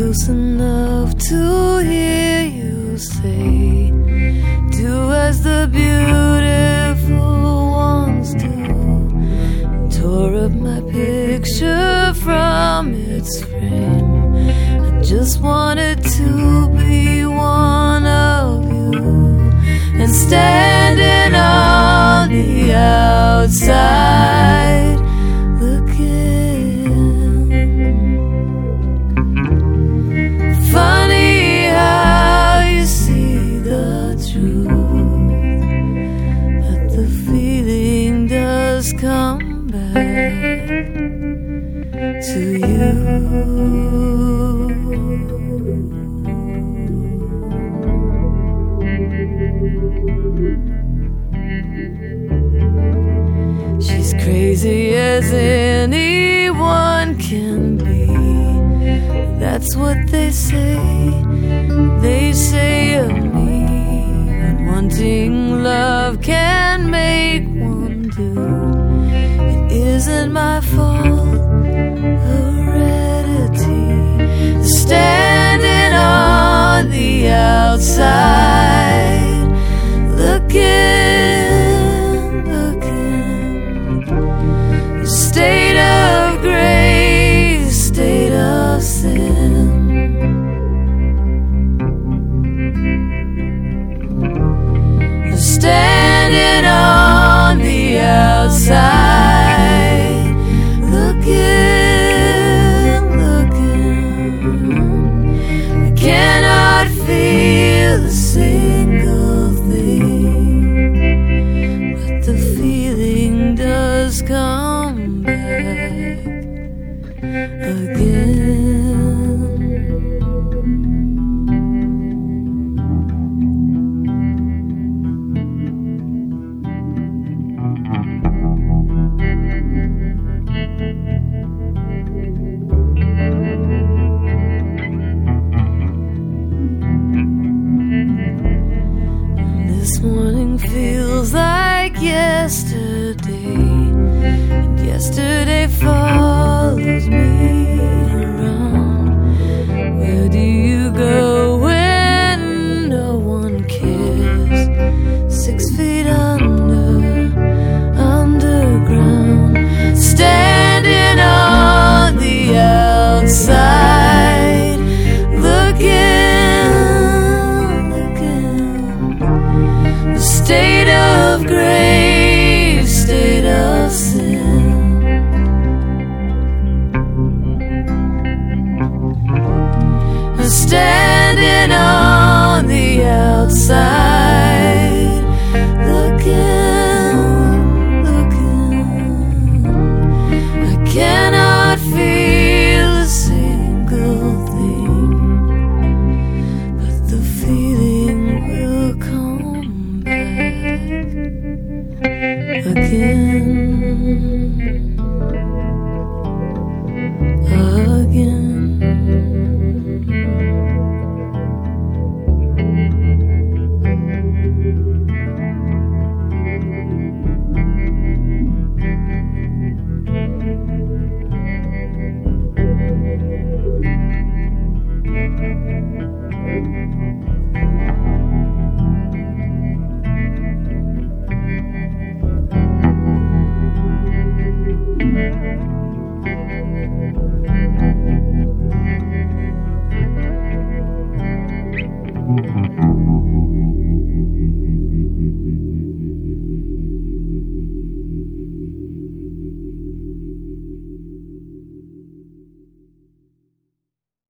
close enough to hear you say, do as the beautiful ones do. And tore up my picture from its frame. I just wanted to be one of you, and standing on the outside looking. Funny how you see the truth, but the feeling does come back to you. She's crazy as anyone can be. That's what they say of me. And wanting love can make one do. It isn't my fault, heredity. Standing on the outside looking, state of grace, state of sin. Standing on the outside looking, I cannot feel a single thing, but the feeling does come back again. This morning feels like yesterday, and yesterday follows me around. Where do you go when no one cares? 6 feet underground, standing on the outside looking, state of grace, state of sin. Standing on the outside looking, I cannot feel a single thing, but the feeling will come back again.